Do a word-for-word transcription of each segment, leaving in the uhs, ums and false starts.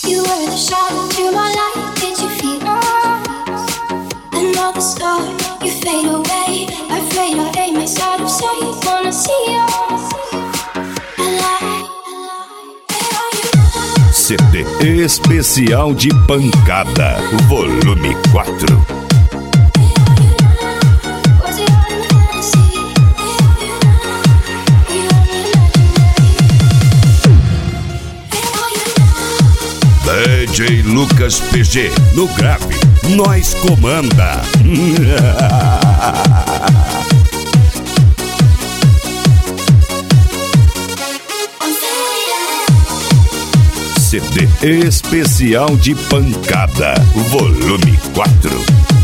You were the shadow to my light. Did you feel another star? You fade away. Afraid I aim inside of sight. Wanna see you alive. C D especial de pancada, volume quatro. D J Lucas P G, no grave, nós comanda. C D especial de pancada, volume quatro.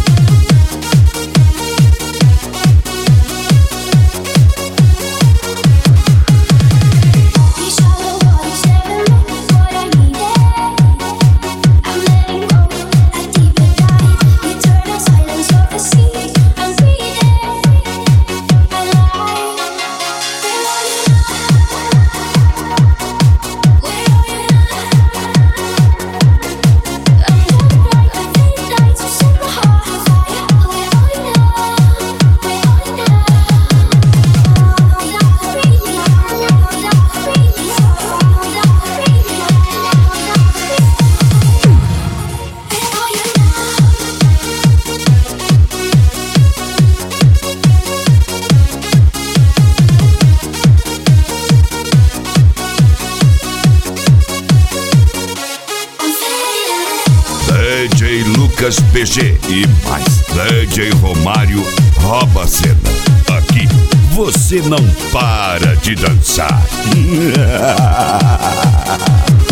D J Lucas P G e mais D J Romário rouba a cena. Aqui você não para de dançar.